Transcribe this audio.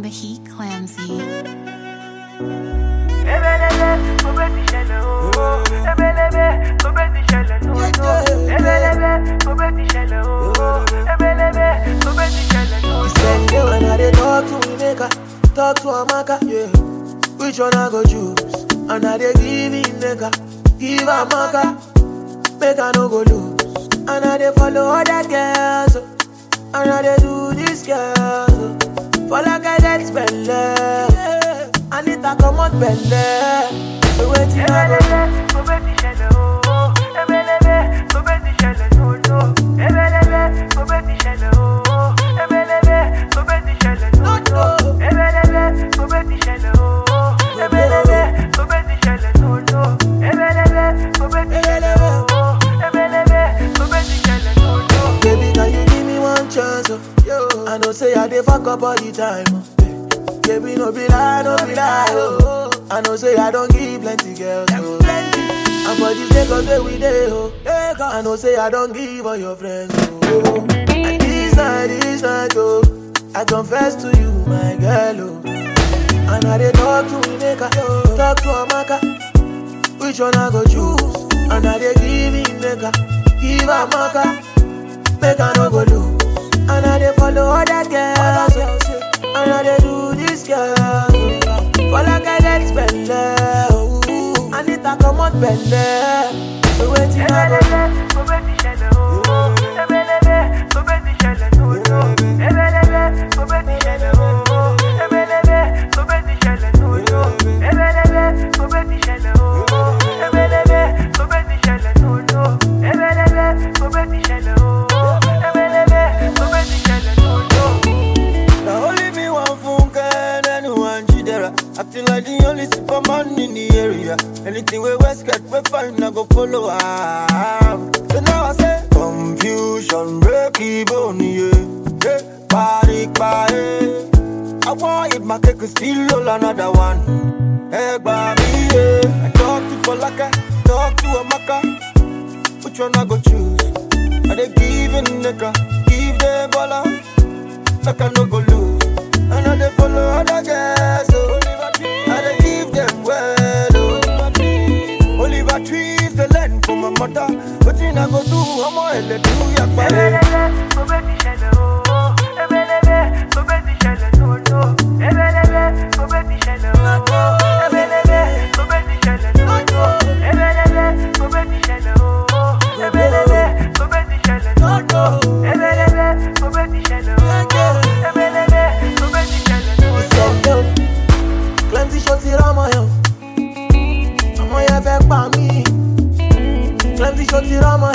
the heat, Clamsy. Talk to Amaka, yeah. Which one I go choose? And I dey give him nigga, give Amaka, make I no go lose. And I dey follow other girls, and I dey do this girl. For like I get spell, I need to come out belle. So wait till I go. Baby, can you give me one chance? I know say I dey fuck up all the time. Baby, no be lie, no be lie. I know say I don't give plenty girls. And for this Lagos where we dey, I know say I don't give all your friends. And this night, I confess to you, my girl. And I dey talk to Ineka, talk to Amaka. Which one I go choose? And I dey give Ineka, give Amaka, make I no go lose. And I dey follow other girls, and I dey do this girl. For like I get spell, I need to come out belle. So wait till I go. Acting like the only superman in the area. Anything we West get, we find, I go follow am. So now I say, confusion, breaky bone, yeah. Hey, party, party. I want it, my cake, still roll another one. Hey, baby, yeah. I talk to Falaka, talk to Amaka. Which one I go choose? Are they giving nigga, give the baller, like I no go lose. And I they follow other girls, so I they give them well, Oliver trees the land for my mother. But in I go do, I'm all let do ya Clemsy shorty rama yo, I'ma ya fek pa mi. Clemsy shorty rama